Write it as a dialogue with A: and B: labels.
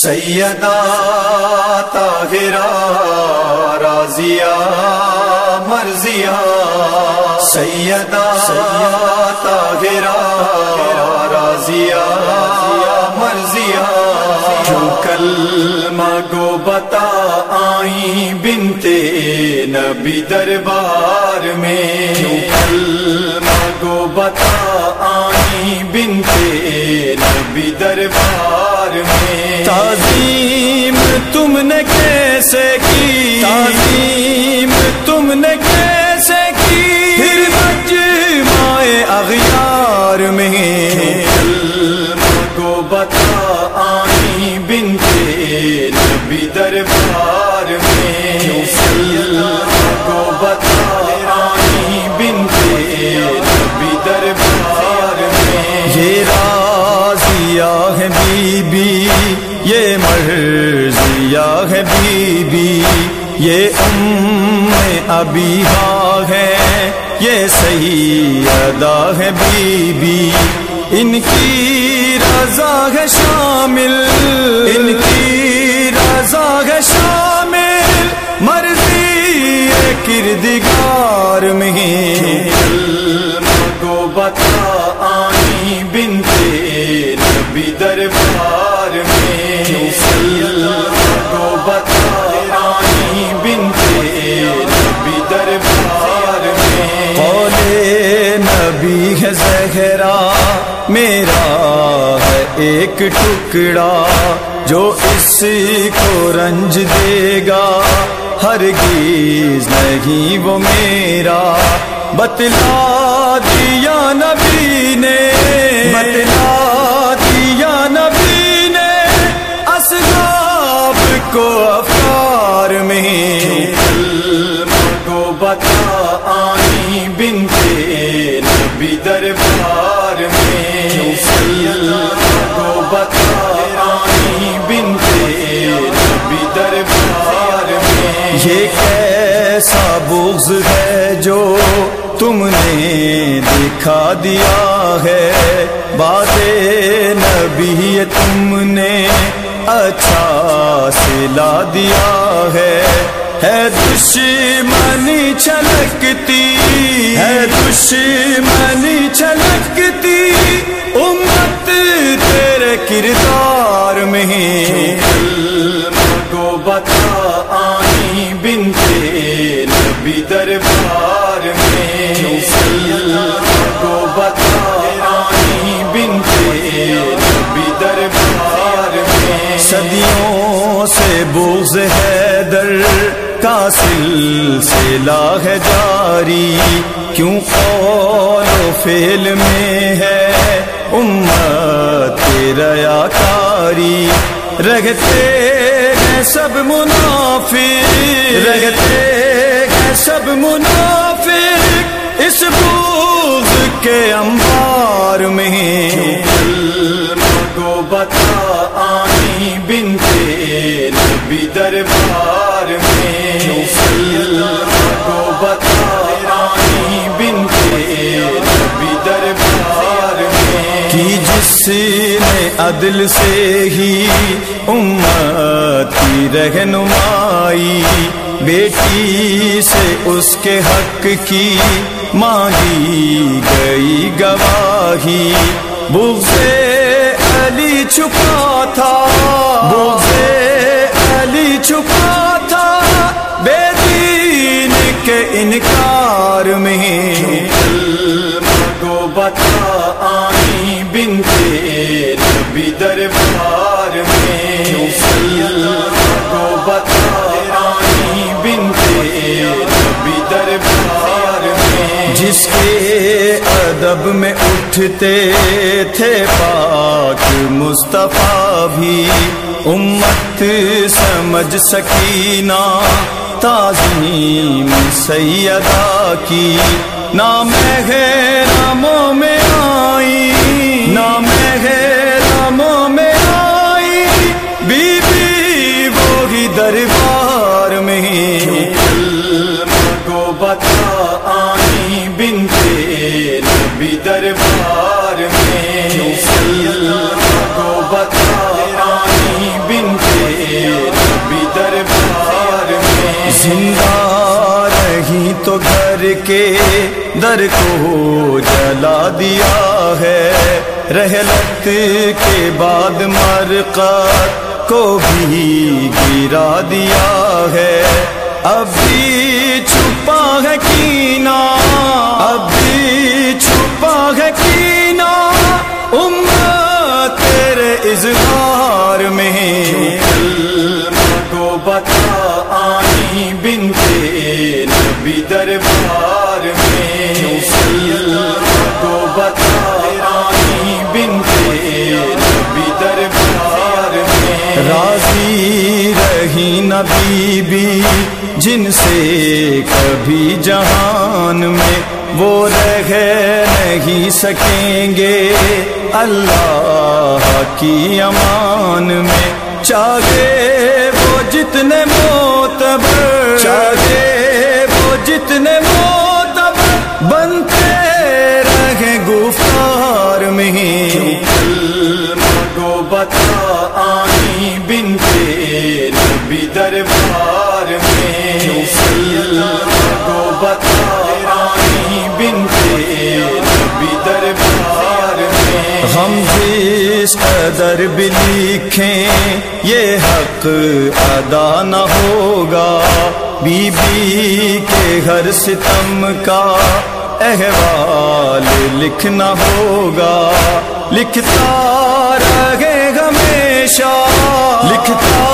A: سیدہ طاہرہ راضیہ مرضیہ، سیدہ طاہرہ راضیہ مرضیہ، کیوں کلمہ گو بتا آئیں بنتے نبی دربار میں، کیوں کلمہ گو بتا آئیں بنتے نبی دربار میں، تعظیم تم نے کیسے کی، تعظیم تم نے کیسے کی، پھر مجمع اغیار میں، کلمہ کو بتا آئیں بنتے نبی دربار میں، کلمہ کو بتا آئیں بنتے نبی دربار میں، یہ راضیہ ہے بی بی، یہ مرضیہ ہے بی بی، یہ ابیہا ہے، یہ سیدہ ہے بی بی، ان کی رضا ہے شامل، ان کی رضا ہے شامل مرضی کردگار میں، کلمہ کو بتا آئیں بنتے نبی دربار میں، کلمہ کو بتا آئیں بنتے نبی دربار میں، قول نبی ہے زہرا میرا ہے ایک ٹکڑا، جو اس کو رنج دے گا ہرگز نہیں وہ میرا، بتلا دیا نبی نے، بتلا دیا نبی نے اسباب کو افکار میں، کلمہ کو بتا آئیں بنتے نبی دربار میں، کلمہ کو بتا آئیں بنتے نبی دربار میں، یہ کیسا بغض ہے جو تم نے دکھا دیا ہے، بات نبی تم نے اچھا سلا دیا ہے دشمنی چھلکتی، ہے دشمنی چھلکتی امت تیرے کردار میں، کلمہ کو بتا آئیں بنتے نبی دربار میں، کلمہ کو بتا آئیں بنتے نبی دربار میں، صدیوں سے بغض حیدر کا سلسلہ ہے جاری، کیوں قول و فعل میں ہے امت ریاکاری، رہتے ہیں سب منافق، رہتے ہیں سب منافق اس بغض کے انبار میں، کلمہ کو بتا آئیں بنتے نبی دربار میں، کلمہ کو بتا آئیں بنتے نبی دربار میں، کہ جس نے عدل سے ہی امت کی رہنمائی، بیٹی سے اس کے حق کی مانگی گئی گواہی، بغض علی چھپا تھا، بغض علی چھپا تھا بے دین کے انکار میں، کلمہ کو بتا آئیں بنتے نبی دربار میں، کلمہ کو بتا آئیں بنتے نبی دربار میں، جس کے ادب میں اٹھتے تھے پاک مصطفیٰ بھی، امت سمجھ سکینہ تعظیم سیدہ کی، نام ہے ناموں میں آئی، نام ہے ناموں میں آئی بی بی وہی دربار میں، کلمہ کو بتا آئیں بنتے نبی دربار میں، کلمہ کو بتا آئیں بنتے زندہ رہی تو گھر کے در کو جلا دیا ہے، رحلت کے بعد مرقد کو بھی گرا دیا ہے، اب بھی چھپا ہے کینہ، اب بھی چھپا ہے کینہ امت تیرے اظہار میں، کلمہ کو بتا آئی بنتے نبی دربار میں، کلمہ کو بتا آئی بنتے نبی دربار میں، راضی رہی نہ بی بی جن سے کبھی جہان میں، وہ رہ نہیں سکیں گے اللہ کی امان میں، چاہے وہ جتنے معتبر، چاہے وہ جتنے معتبر بنتے رہیں گفتار میں، کلمہ کو بتا آئی بنتے نبی دربار میں، کلمہ کو بتا آئی بنتے نبی دربار میں، ہم جس قدر بھی لکھیں یہ حق ادا نہ ہوگا، بی بی کے ہر ستم کا احوال لکھنا ہوگا، لکھتا رہے ہمیشہ، لکھتا